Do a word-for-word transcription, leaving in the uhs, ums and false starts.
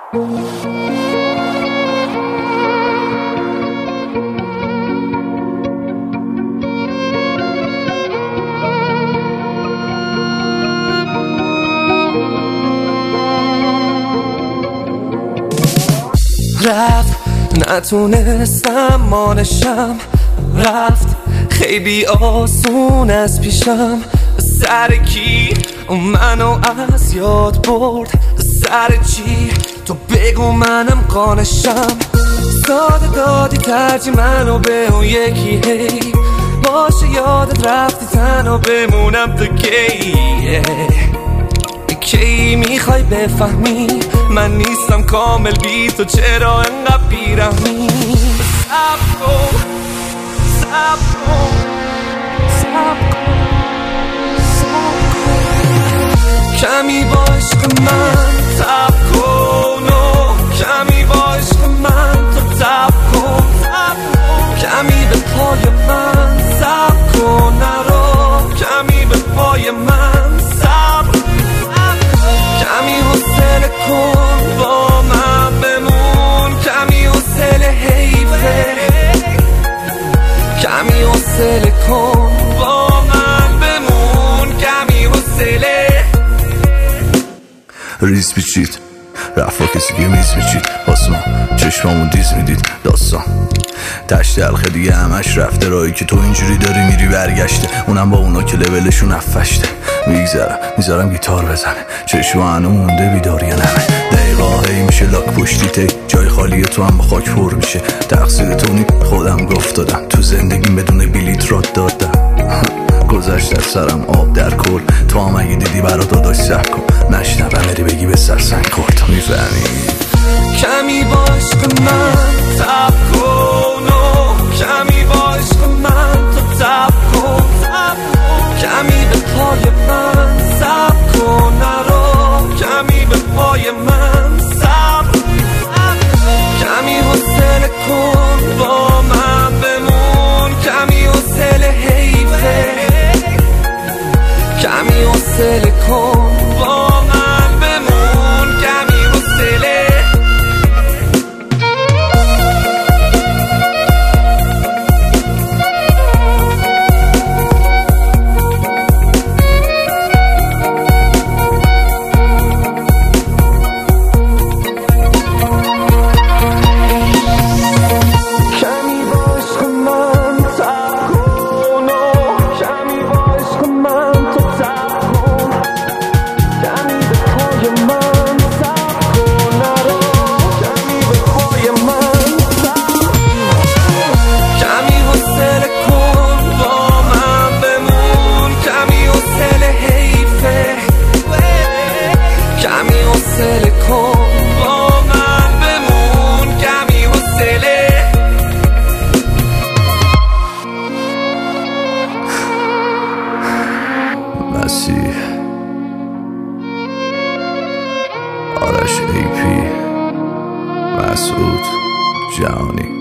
رفت نتونستم مانشم، رفت خیلی آسون از پیشم. سر کی منو از یاد برد؟ سر چی تو بگو منم قانشم. ساده دادی ترجیح منو به اون یکی، هی باشه یادت رفتی تنها بمونم تو کی. کی میخوای بفهمی من نیستم کامل بی تو، چرا انقدر بیرحمی؟ صبر کن صبر کن صبر کن کمی با عشق من تب کن و کمی با عشق من تو تب کن. کمی به پای من صبر کن، نرو کمی به پای من صبر. کمی حوصله کن با من بمون، کمی حوصله حیفه. کمی حوصله کن با من بمون، کمی حوصله. ریز پیچید رفا کسی که میز میچید، آسمان چشمامون دیز میدید داستان تشت حلقه دیگه همش رفته. رایی که تو اینجوری داری میری برگشته، اونم با اونا که لولشون افشته. میگذرم میذارم گیتار بزنه، چشم هنو مونده بیداری نمه. دقیقا هی میشه لاک پشتی تی، جای خالی تو هم با خاک پر میشه. تقصیر تو نی خودم گفت دادم، تو زندگیم بدون بلیت راد دادم. گذشت از سرم آب در کل، تو هم اگه دیدی برا داداش سب کن. نشنبه مری بگی به سر سنگ خورد، میفهمی؟ کمی با عشق من تب کن و کمی با عشق من تو تب کن. کمی به پای من صبر کن، نرو کمی به پای من صبر. کمی حوصله کن با من بمون، کمی حوصله حیفه. کمی حوصله کن با من بمون، کمی حوصله. مسیح آرش ای پی مسعود جهانی.